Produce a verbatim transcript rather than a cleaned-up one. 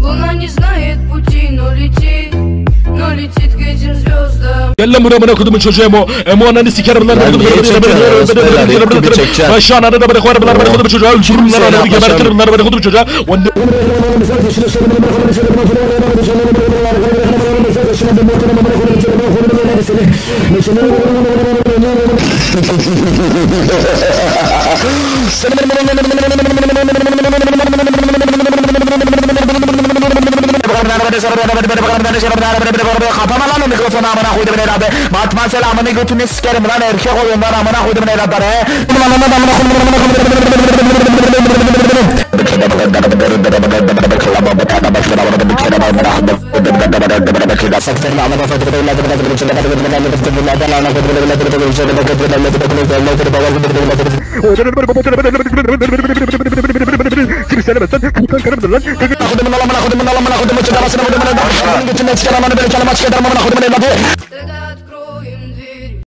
Луна не знает пути, но lетит, но lетит к этим звездам. Gel lan buraya bana kodumun çocuğu Emo. Emo ananı sikerim lan. Ben şu an arada bana koyarım lan bana kodumun çocuğu. Öldürürüm lan ananı gebertirim lan bana kodumun çocuğu. Kapama lan o mikrofonu amına koydum evladı. Batman selamını götünü sikerim lan erkek oyundan amına koydum evlatları.